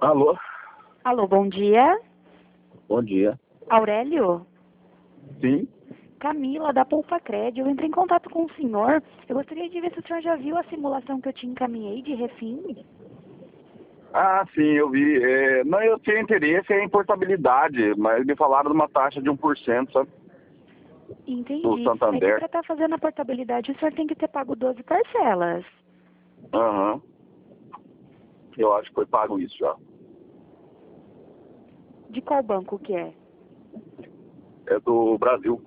Alô? Alô, bom dia. Bom dia. Aurélio? Sim? Camila, da Poupa Crédito. Eu entrei em contato com o senhor. Eu gostaria de ver se o senhor já viu a simulação que eu te encaminhei de refim. Ah, sim, eu vi. Não, eu tenho interesse em portabilidade, mas me falaram de uma taxa de 1%, sabe? Do Entendi. É que Santander. para estar fazendo a portabilidade, o senhor tem que ter pago 12 parcelas. Aham. Eu acho que foi pago isso já. De qual banco que é? É do Brasil.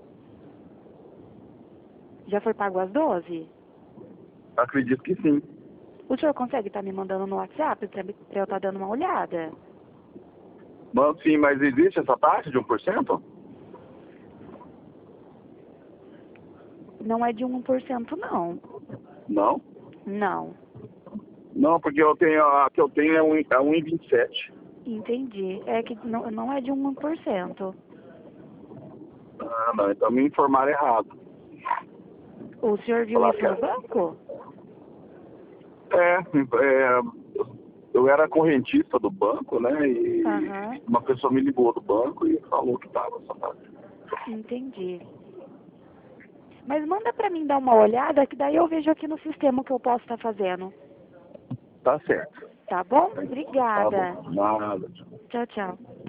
Já foi pago as 12? Acredito que sim. O senhor consegue estar me mandando no WhatsApp para eu estar dando uma olhada? Não, sim, mas existe essa taxa de 1%? Não é de 1%, não. Não? Não. Não, porque a que eu tenho é 1,27. Entendi. É que não é de 1%. Ah, não, então me informaram errado. O senhor viu Falaram isso que no banco? eu era correntista do banco, né? Aham. E uma pessoa me ligou do banco e falou que estava essa taxa. Entendi. Mas manda pra mim dar uma olhada, que daí eu vejo aqui no sistema o que eu posso estar fazendo. Tá certo. Tá bom? Tá Obrigada. bom. Nada. Tchau, tchau.